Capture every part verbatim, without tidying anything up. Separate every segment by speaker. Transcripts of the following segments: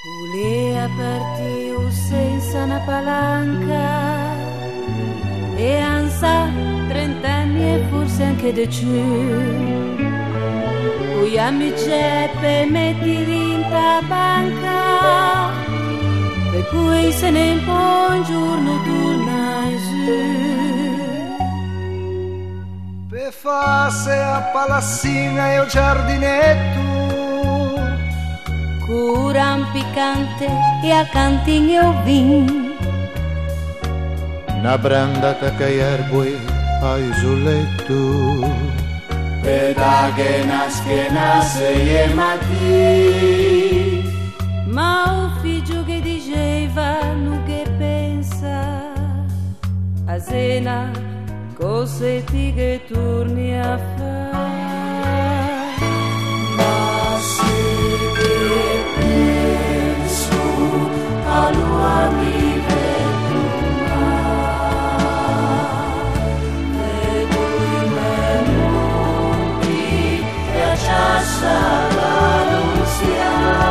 Speaker 1: Volea partiu senza una palanca e ansa trent'anni e forse anche di più. Poi amici e metti in ta banca e poi se ne può un giorno torna su.
Speaker 2: Per farsi a palassina e o giardinetto,
Speaker 1: cura un piccante e a cantigno vin.
Speaker 3: Una brandata che erbui a isoletto,
Speaker 4: pedaghe nasce nasce e matti.
Speaker 1: Ma un figlio che diceva non che pensa a cena cose ti che torni a fare.
Speaker 4: Ma se che penso a lua mi vedo e tu me monti e a ciassa la lucia.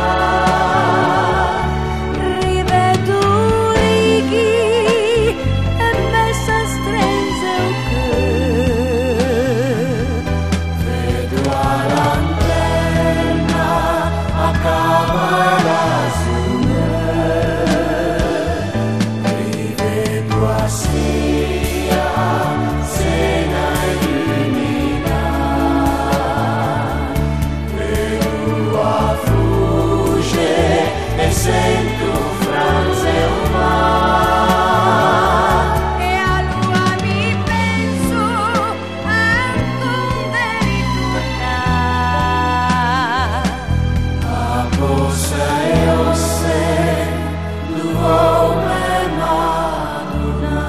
Speaker 4: Sento franze umane
Speaker 1: e a lua mi penso ancora di tornare
Speaker 4: a cosa io sei l'uomo madonna.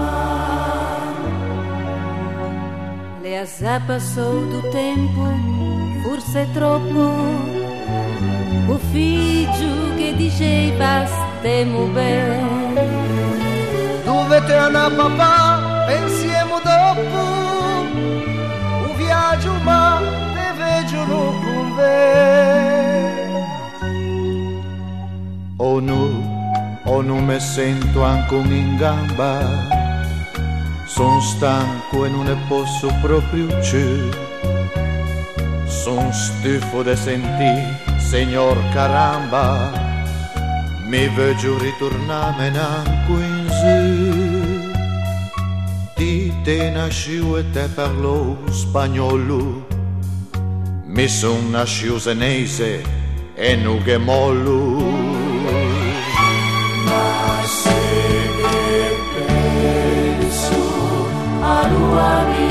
Speaker 1: Le ha passato do tempo forse troppo. O figlio che diceva stiamo bene,
Speaker 2: dove te andà papà, pensiamo dopo, un viaggio ma te veggio non con me.
Speaker 3: o no, o non mi sento ancora in gamba, son stanco e non ne posso proprio più, son stufo di sentire, signor caramba, mi voglio ritornare nanco in su. Ti te nasciu e te parlo spagnolo, mi son nasciu senese e nu che mollo.
Speaker 4: Ma se che penso a lua